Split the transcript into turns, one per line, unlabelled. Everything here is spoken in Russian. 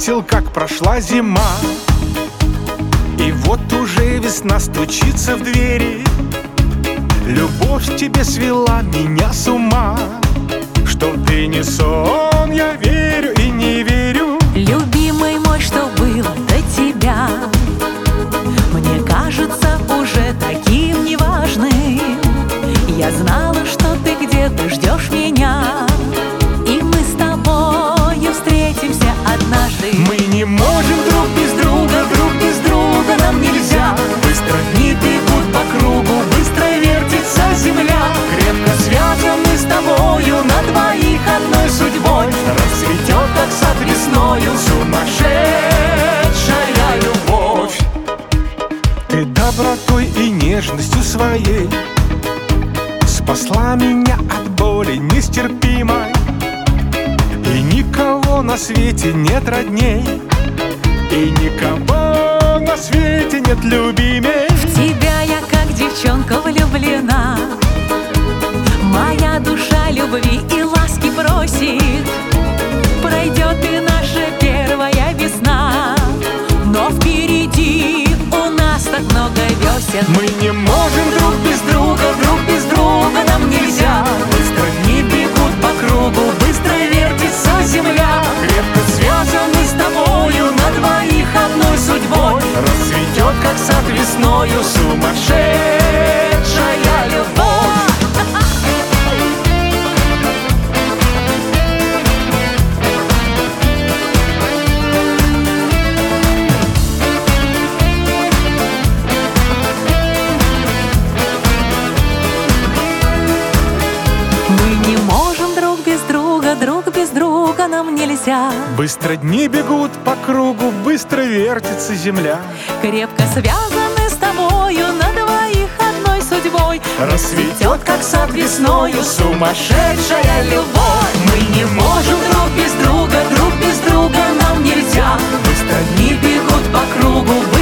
заметил, как прошла зима, и вот уже весна стучится в двери. Любовь тебе свела меня с ума. Что ты не сон, я верю и не верю.
Любимый мой, что было до тебя, мне кажется уже таким неважным. Я знала, что ты где-то ждешь меня, и мы с тобою встретимся однажды.
Мы не можем друг без друга нам нельзя. Быстро дни бегут по кругу, быстро вертится земля. Крепко связаны с тобою, на двоих одной судьбой. Расцветет, как сад весною, сумасшедшая любовь. Ты добротой и нежностью своей спасла меня от боли нестерпимой. И никого на свете нет родней, и никого на свете нет любимей.
В тебя я как девчонка влюблена, моя душа любви и ласки просит. Пройдет и наша первая весна, но впереди у нас так много весен.
Мы не можем друг без друга нам нельзя. Быстро дни бегут по кругу, быстро вертится земля. Крепко связаны с тобою, на двоих одной судьбой. Расцветет, как сад весною, сумасшедшая любовь.
Друг без друга нам нельзя.
Быстро дни бегут по кругу, быстро вертится земля.
Крепко связаны с тобою, на двоих одной судьбой.
Расцветет, как сад весною, сумасшедшая любовь. Мы не можем друг без друга нам нельзя. Быстро дни бегут по кругу,